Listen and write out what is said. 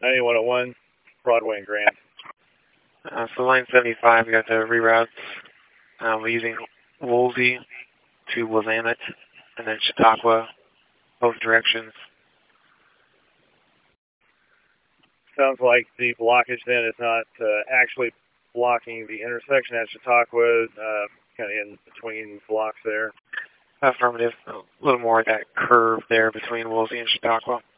9101, Broadway and Grand. So line 75, we got the reroutes. We're using Woolsey to Willamette and then Chautauqua, both directions. Sounds like the blockage then is not actually blocking the intersection at Chautauqua, kind of in between blocks there. Affirmative. A little more of that curve there between Woolsey and Chautauqua.